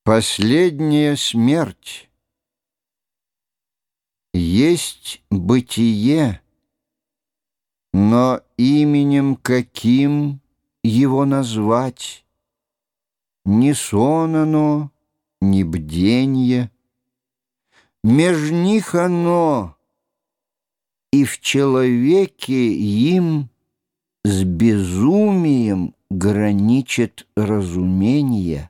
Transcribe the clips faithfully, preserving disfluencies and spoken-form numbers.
Последняя смерть. Есть бытие, но именем каким его назвать? Ни сон оно, ни бденье. Меж них оно, и в человеке им с безумием граничит разумение.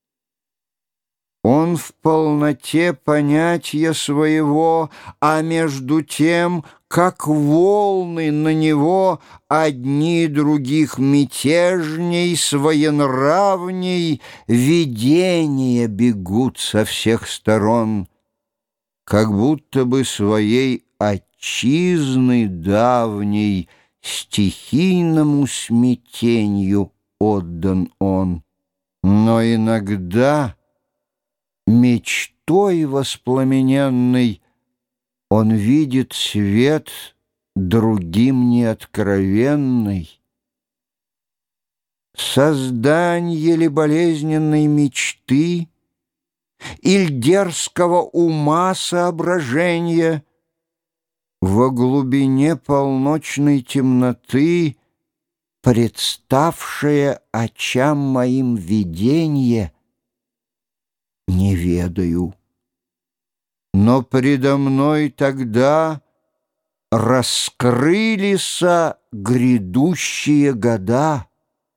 Он в полноте понятия своего, а между тем, как волны на него, одни других мятежней, своенравней, видения бегут со всех сторон, как будто бы своей отчизны давней стихийному смятенью отдан он. Но иногда мечтой воспламененной он видит свет другим неоткровенный. Созданье ли болезненной мечты иль дерзкого ума соображения во глубине полночной темноты, представшее очам моим виденье, не ведаю. Но предо мной тогда раскрылися грядущие года.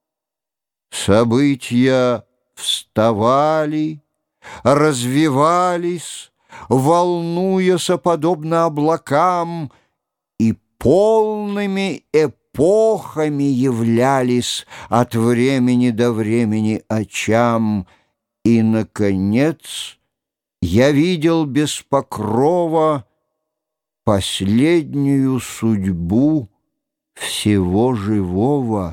События вставали, развивались, волнуяся подобно облакам, и полными эпохами являлись от времени до времени очам. И, наконец, я видел без покрова последнюю судьбу всего живого.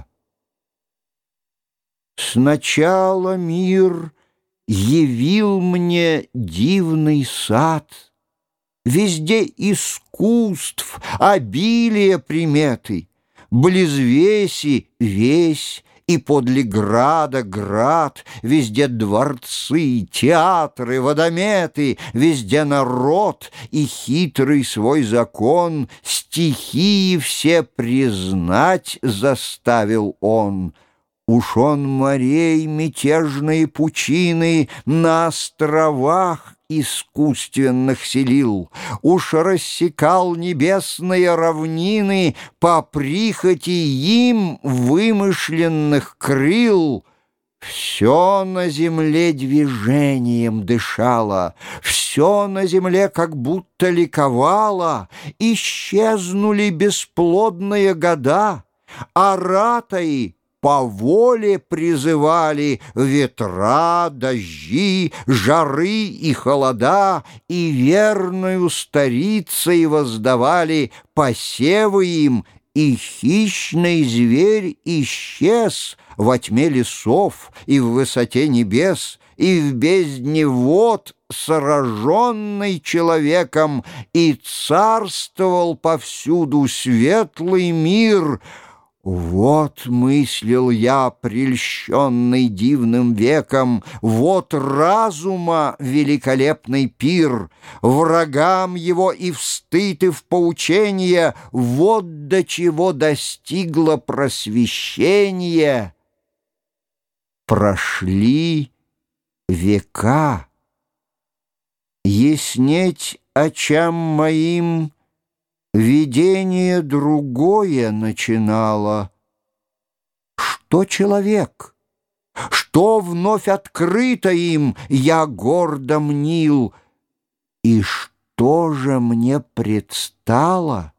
Сначала мир явил мне дивный сад, везде искусств, обилие приметы, близ веси весь, и подле града град, везде дворцы, театры, водометы, везде народ и хитрый свой закон, стихии все признать заставил он. Уж он морей мятежные пучины на островах искусственных селил, уж рассекал небесные равнины по прихоти им вымышленных крыл. Все на земле движением дышало, все на земле как будто ликовало, исчезнули бесплодные года, а ратаи по воле призывали ветра, дожди, жары и холода, и верную старицей воздавали посевы им, и хищный зверь исчез во тьме лесов и в высоте небес, и в бездне вод, сраженный человеком, и царствовал повсюду светлый мир. Вот, мыслил я, прельщенный дивным веком, вот разума великолепный пир, врагам его и в стыд, и в поучение, вот до чего достигло просвещение. Прошли века, яснеть очам моим видение другое начинало. Что человек? Что вновь открыто им, я гордо мнил? И что же мне предстало?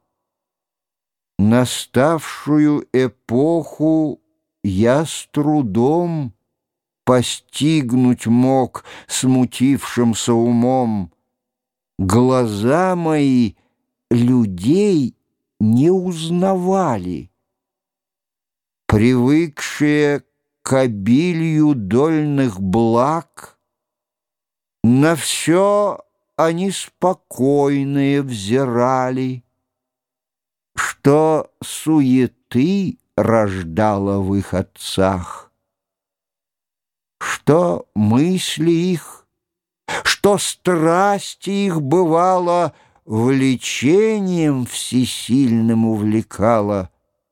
Наставшую эпоху я с трудом постигнуть мог смутившимся умом. Глаза мои людей не узнавали. Привыкшие к обилию дольных благ, на все они спокойные взирали, что суеты рождало в их отцах. что мысли их, что страсти их, бывало, влечением всесильным увлекало.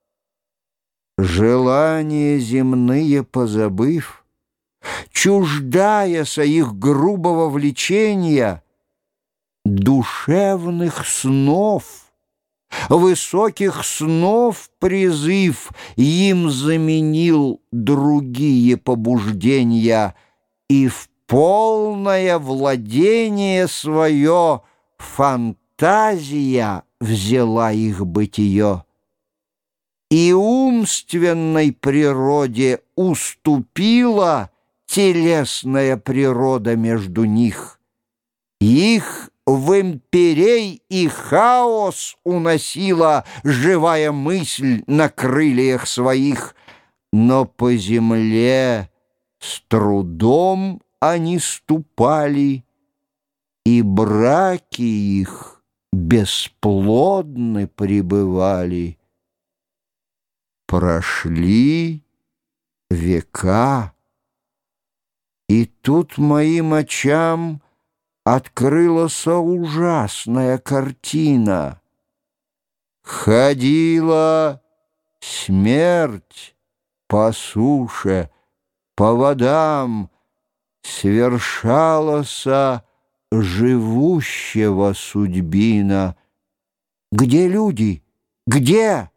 Желания земные позабыв, чуждаяся их грубого влечения, душевных снов, высоких снов призыв им заменил другие побуждения, и в полное владение свое фантазия взяла их бытие. И умственной природе уступила телесная природа между них. Их в имперей и хаос уносила живая мысль на крыльях своих, но по земле с трудом они ступали, и браки их бесплодны пребывали. Прошли века, и тут моим очам открылась ужасная картина. Ходила смерть по суше, по водам, свершалась живущего судьбина. Где люди? Где?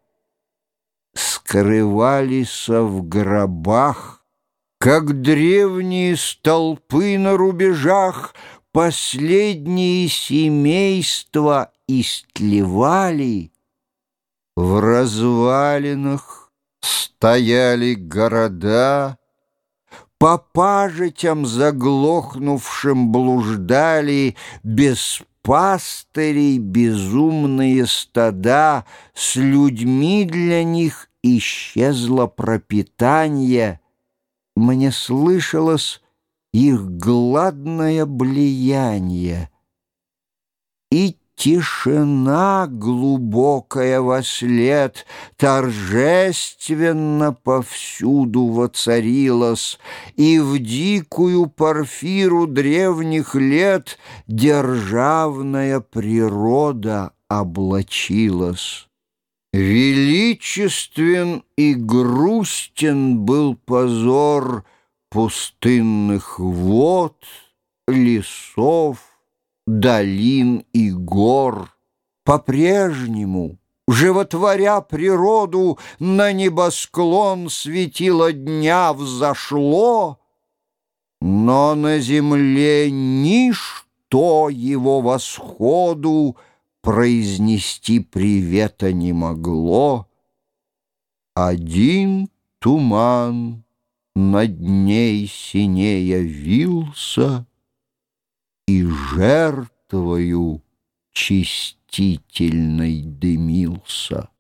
Скрывались в гробах, как древние столпы на рубежах. Последние семейства истлевали, в развалинах стояли города, по пажитям заглохнувшим блуждали без пастырей безумные стада, с людьми для них исчезло пропитание. Мне слышалось их гладное блияние, и тишина глубокая вослед торжественно повсюду воцарилась, и в дикую порфиру древних лет державная природа облачилась. Величествен и грустен был позор пустынных вод, лесов, долин и гор. По-прежнему, животворя природу, на небосклон светило дня взошло, но на земле ничто его восходу произнести привета не могло. Один туман над ней синея вился и жертвою чистительной дымился.